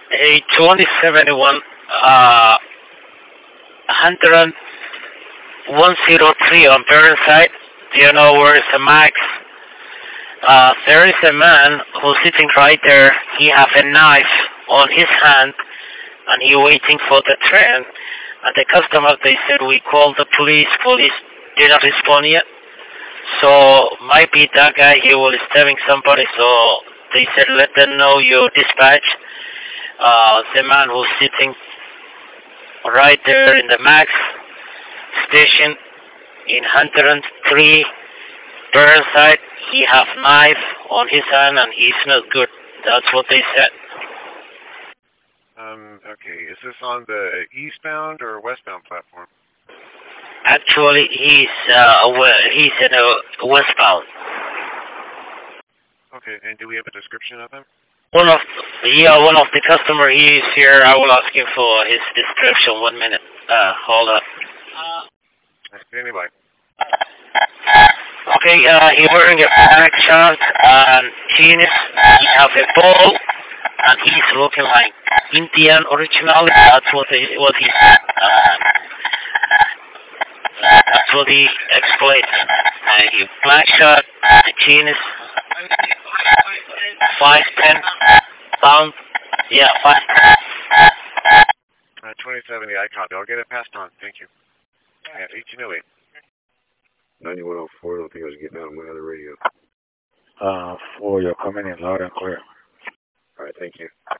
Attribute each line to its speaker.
Speaker 1: A 2071 100 103 on Burnside. Do you know where is the max? There is a man who's sitting right there. He have a knife on his hand, and he waiting for the train. And the customer, they said, we called the police. Police didn't respond yet. So might be that guy, he was stabbing somebody. So they said, let them know you dispatch the man who's sitting right there in the max station in 103 Burnside. He have knife on his hand and he's not good. That's what they said.
Speaker 2: Okay. Is this on the eastbound or westbound platform?
Speaker 1: Actually, he's in a westbound.
Speaker 2: Okay. And do we have a description of him?
Speaker 1: One of the customer he is here. I will ask him for his description. 1 minute. Hold up.
Speaker 2: Standing by.
Speaker 1: Okay, he wearing a black shirt and jeans. He have a ball, and he's looking like Indian originally. That's what he said. That's what he explained. He black shirt, jeans, 5'10" pound. Yeah, 5'10".
Speaker 2: 2070, I copy. I'll get it passed on. Thank you. At 1808.
Speaker 3: 9104, I don't think I was getting out of my other radio.
Speaker 4: 4, you're coming in loud and clear.
Speaker 3: All right, thank you.